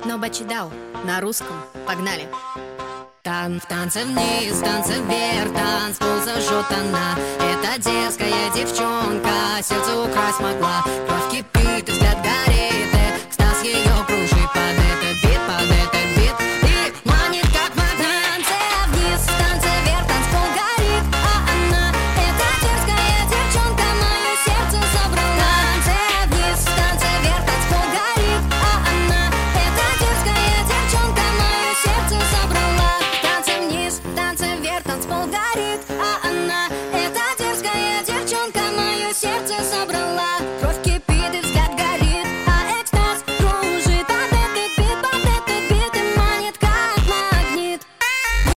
Nobody Down на русском. Погнали. В танце вниз, в танце вверх, танцпол зажжет она. Эта дерзкая девчонка сердце украсть могла. Кровь кипит, и взгляд